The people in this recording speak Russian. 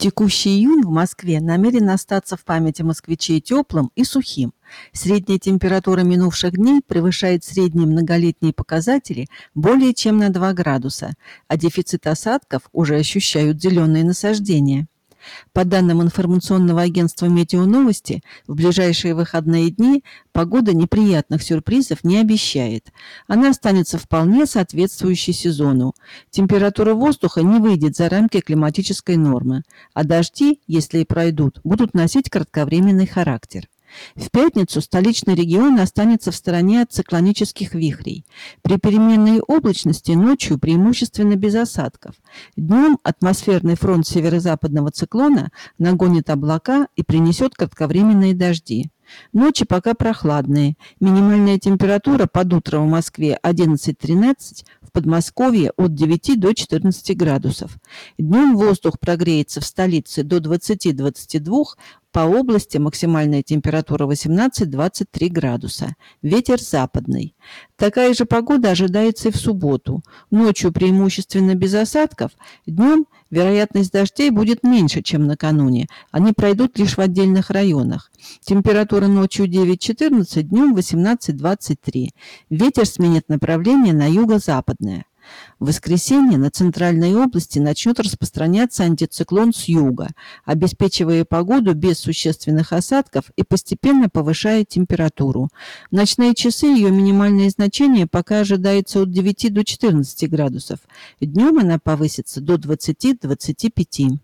Текущий июнь в Москве намерен остаться в памяти москвичей теплым и сухим. Средняя температура минувших дней превышает средние многолетние показатели более чем на 2 градуса, а дефицит осадков уже ощущают зеленые насаждения. По данным информационного агентства «Метеоновости», в ближайшие выходные дни погода неприятных сюрпризов не обещает. Она останется вполне соответствующей сезону. Температура воздуха не выйдет за рамки климатической нормы, а дожди, если и пройдут, будут носить кратковременный характер. В пятницу столичный регион останется в стороне от циклонических вихрей. При переменной облачности ночью преимущественно без осадков. Днем атмосферный фронт северо-западного циклона нагонит облака и принесет кратковременные дожди. Ночи пока прохладные. Минимальная температура под утро в Москве 11-13, в Подмосковье от 9 до 14 градусов. Днем воздух прогреется в столице до 20-22, по области максимальная температура 18-23 градуса. Ветер западный. Такая же погода ожидается и в субботу. Ночью преимущественно без осадков, днем вероятность дождей будет меньше, чем накануне. Они пройдут лишь в отдельных районах. Температура ночью 9-14, днем 18-23. Ветер сменит направление на юго-западное. В воскресенье на центральной области начнет распространяться антициклон с юга, обеспечивая погоду без существенных осадков и постепенно повышая температуру. В ночные часы ее минимальное значение пока ожидается от 9 до 14 градусов. Днем она повысится до 20-25.